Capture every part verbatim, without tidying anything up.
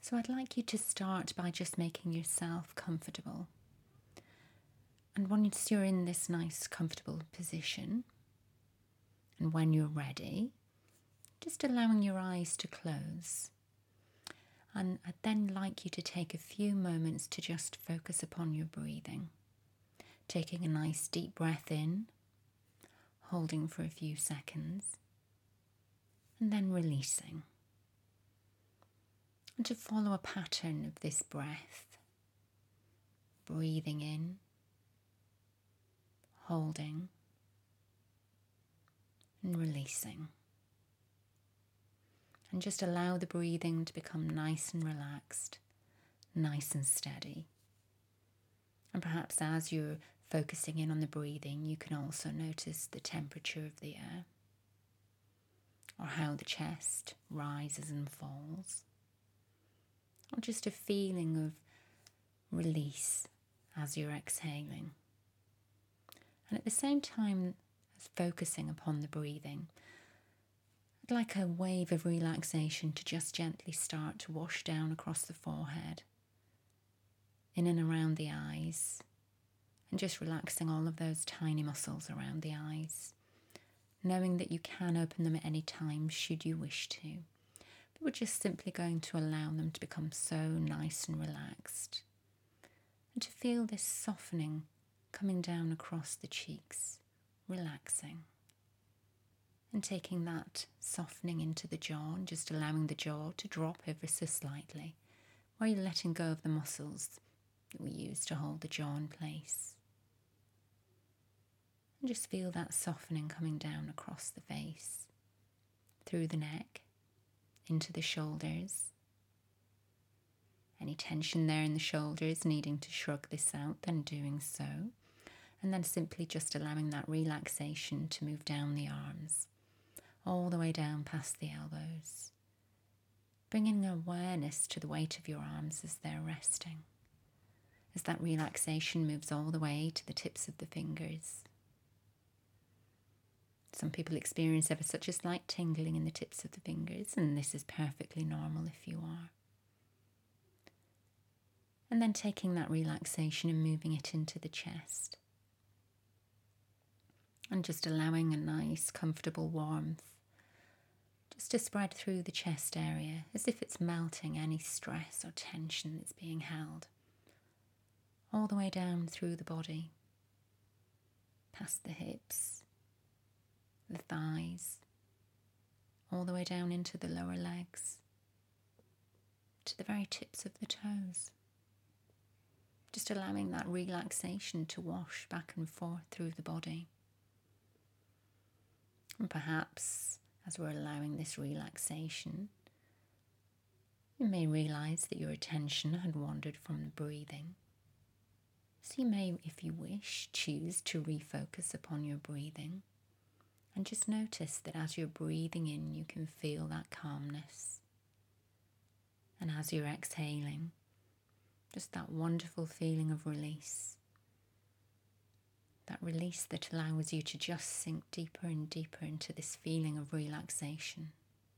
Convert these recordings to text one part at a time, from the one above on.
So I'd like you to start by just making yourself comfortable. And once you're in this nice, comfortable position, and when you're ready, just allowing your eyes to close. And I'd then like you to take a few moments to just focus upon your breathing. Taking a nice deep breath in, holding for a few seconds, and then releasing. And to follow a pattern of this breath, breathing in, holding, and releasing. And just allow the breathing to become nice and relaxed, nice and steady. And perhaps as you're focusing in on the breathing, you can also notice the temperature of the air, or how the chest rises and falls, or just a feeling of release as you're exhaling. And at the same time as focusing upon the breathing, I'd like a wave of relaxation to just gently start to wash down across the forehead, in and around the eyes, and just relaxing all of those tiny muscles around the eyes, knowing that you can open them at any time should you wish to. But we're just simply going to allow them to become so nice and relaxed, and to feel this softening coming down across the cheeks, relaxing. And taking that softening into the jaw and just allowing the jaw to drop ever so slightly, while you're letting go of the muscles that we use to hold the jaw in place. And just feel that softening coming down across the face, through the neck, into the shoulders. Any tension there in the shoulders, needing to shrug this out, then doing so. And then simply just allowing that relaxation to move down the arms, all the way down past the elbows, bringing awareness to the weight of your arms as they're resting, as that relaxation moves all the way to the tips of the fingers. Some people experience ever such a slight tingling in the tips of the fingers, and this is perfectly normal if you are. And then taking that relaxation and moving it into the chest, and just allowing a nice, comfortable warmth just to spread through the chest area, as if it's melting any stress or tension that's being held, all the way down through the body, past the hips, the thighs, all the way down into the lower legs, to the very tips of the toes. Just allowing that relaxation to wash back and forth through the body. And perhaps as we're allowing this relaxation, you may realize that your attention had wandered from the breathing. So you may, if you wish, choose to refocus upon your breathing. And just notice that as you're breathing in, you can feel that calmness. And as you're exhaling, just that wonderful feeling of release. That release that allows you to just sink deeper and deeper into this feeling of relaxation.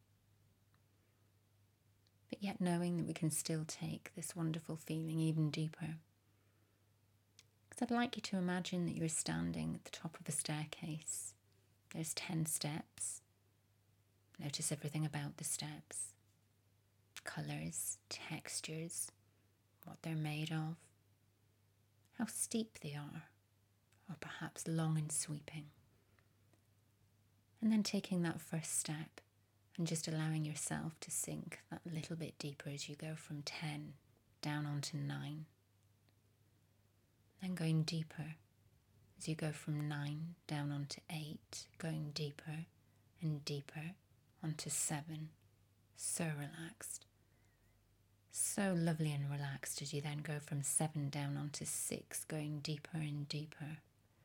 But yet knowing that we can still take this wonderful feeling even deeper. Because I'd like you to imagine that you're standing at the top of a staircase. There's ten steps. Notice everything about the steps. Colours, textures, what they're made of, how steep they are, or perhaps long and sweeping. And then taking that first step and just allowing yourself to sink that little bit deeper as you go from ten down onto nine. Then going deeper as you go from nine down onto eight, going deeper and deeper onto seven. So relaxed. So lovely and relaxed as you then go from seven down onto six, going deeper and deeper.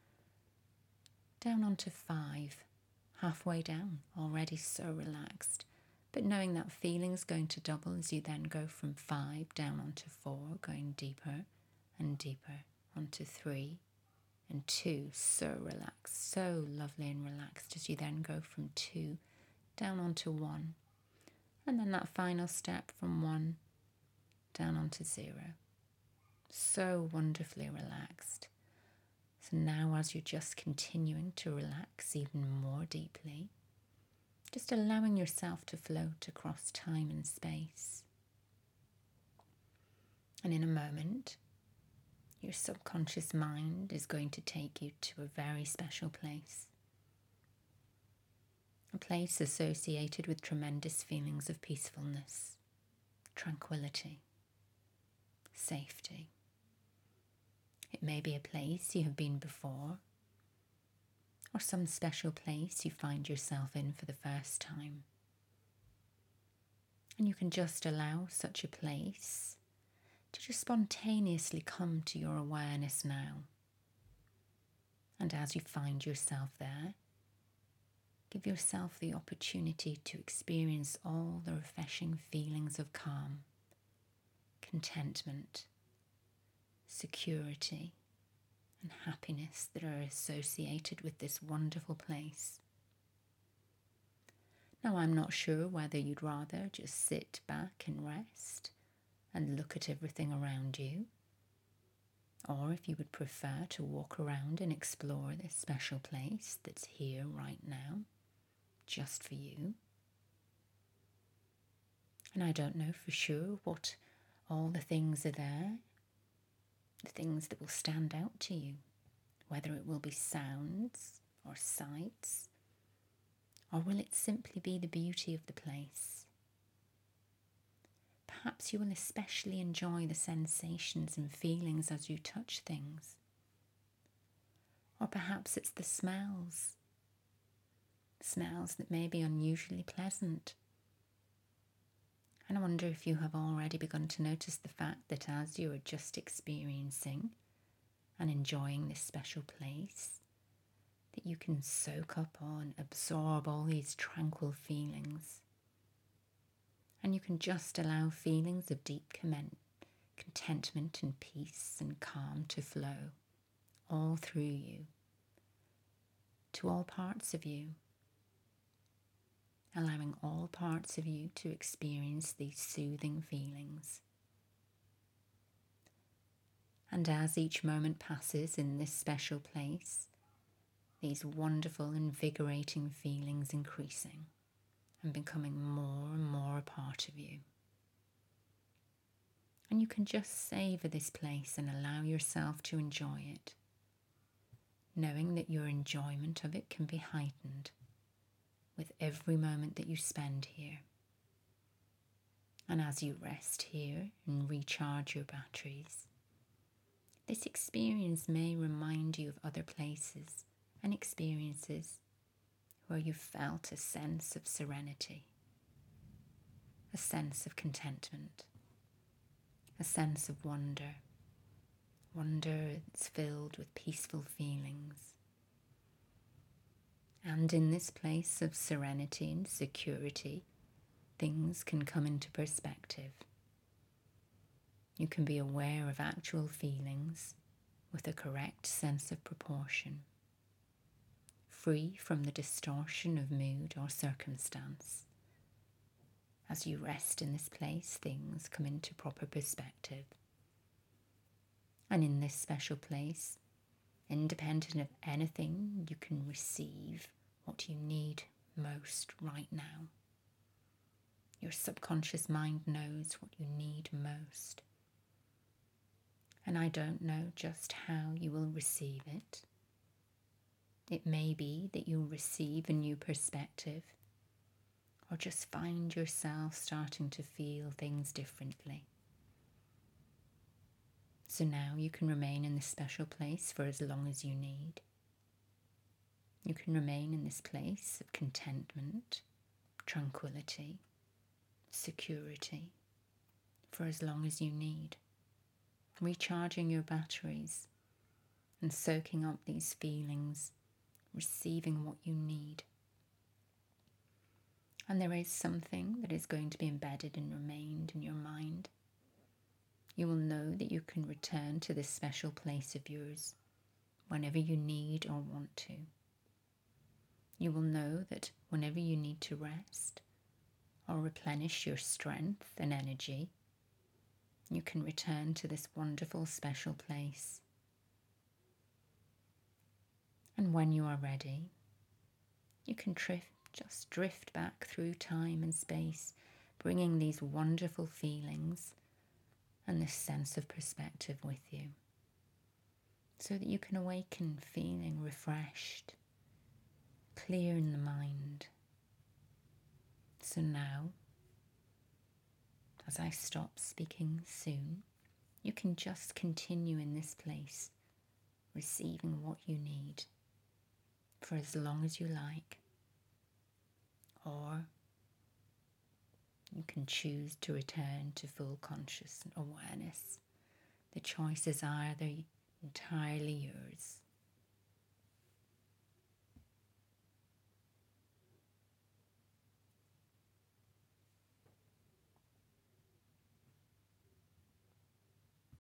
Down onto five, halfway down, already so relaxed, but knowing that feeling's going to double as you then go from five down onto four, going deeper and deeper onto three and two, so relaxed, so lovely and relaxed as you then go from two down onto one, and then that final step from one down onto zero. So wonderfully relaxed. So now, as you're just continuing to relax even more deeply, just allowing yourself to float across time and space. And in a moment, your subconscious mind is going to take you to a very special place. A place associated with tremendous feelings of peacefulness, tranquility, safety. It may be a place you have been before, or some special place you find yourself in for the first time. And you can just allow such a place to just spontaneously come to your awareness now. And as you find yourself there, give yourself the opportunity to experience all the refreshing feelings of calm, contentment, security, and happiness that are associated with this wonderful place. Now, I'm not sure whether you'd rather just sit back and rest and look at everything around you, or if you would prefer to walk around and explore this special place that's here right now, just for you. And I don't know for sure what all the things are there, the things that will stand out to you, whether it will be sounds or sights, or will it simply be the beauty of the place? Perhaps you will especially enjoy the sensations and feelings as you touch things. Or perhaps it's the smells, smells that may be unusually pleasant. And I wonder if you have already begun to notice the fact that as you are just experiencing and enjoying this special place, that you can soak up on, absorb all these tranquil feelings. And you can just allow feelings of deep comment, contentment and peace and calm to flow all through you, to all parts of you, allowing all parts of you to experience these soothing feelings. And as each moment passes in this special place, these wonderful, invigorating feelings increasing and becoming more and more a part of you. And you can just savour this place and allow yourself to enjoy it, knowing that your enjoyment of it can be heightened with every moment that you spend here. And as you rest here and recharge your batteries, this experience may remind you of other places and experiences where you felt a sense of serenity, a sense of contentment, a sense of wonder, wonder that's filled with peaceful feelings. And in this place of serenity and security, things can come into perspective. You can be aware of actual feelings with a correct sense of proportion, free from the distortion of mood or circumstance. As you rest in this place, things come into proper perspective. And in this special place, independent of anything, you can receive what you need most right now. Your subconscious mind knows what you need most. And I don't know just how you will receive it. It may be that you'll receive a new perspective, or just find yourself starting to feel things differently. So now you can remain in this special place for as long as you need. You can remain in this place of contentment, tranquility, security for as long as you need, recharging your batteries and soaking up these feelings, receiving what you need. And there is something that is going to be embedded and remained in your mind. You will know that you can return to this special place of yours whenever you need or want to. You will know that whenever you need to rest or replenish your strength and energy, you can return to this wonderful, special place. And when you are ready, you can drift, just drift back through time and space, bringing these wonderful feelings and this sense of perspective with you, so that you can awaken feeling refreshed, clear in the mind. So now, as I stop speaking soon, you can just continue in this place, receiving what you need for as long as you like. Or you can choose to return to full conscious awareness. The choices are they're entirely yours.